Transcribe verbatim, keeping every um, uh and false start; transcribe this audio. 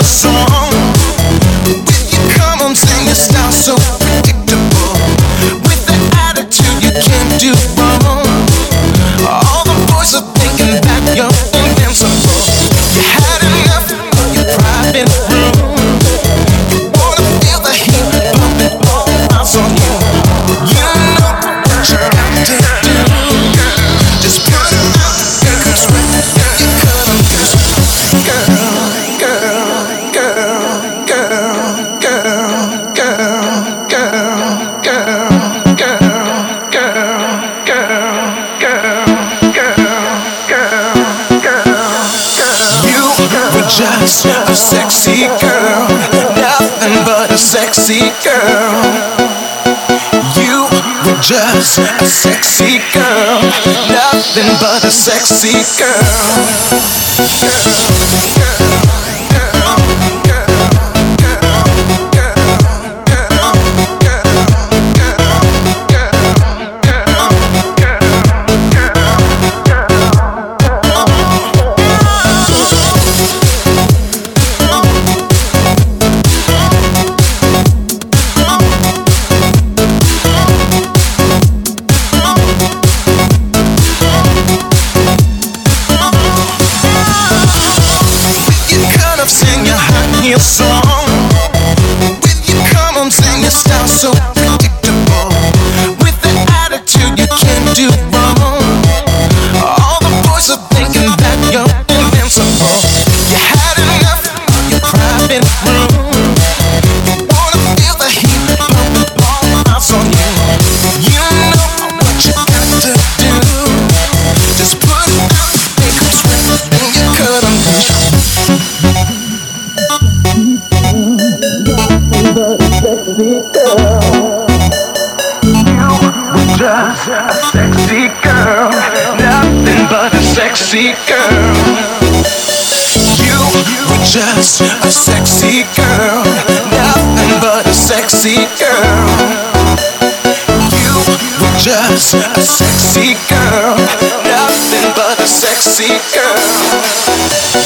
song. With you come on, sing your style so predictable. With the attitude you can't do wrong. All the boys are thinking that you're invincible. You had enough of your private room. You wanna feel the heat pumping all miles on you. You know what you got to do. Just put it out there, 'cause when you cut 'em loose, girl, girl, girl, girl, girl, girl, girl, girl, girl, girl, girl, girl, girl, girl. You were just a sexy girl, nothing but a sexy girl. You were just a sexy girl, nothing but a sexy girl. Your song. With you come on, sing your style so predictable. With the attitude you can't do wrong. All the boys are thinking that you're invincible. You had enough of your private room. You wanna feel the heat pumping all miles on you. You know what you got to do. Just put it out, make 'em sweat, and you cut 'em loose. Sexy girl, you were just a sexy girl, nothing but a sexy girl. You were just a sexy girl, nothing but a sexy girl. You were just a sexy girl, nothing but a sexy girl.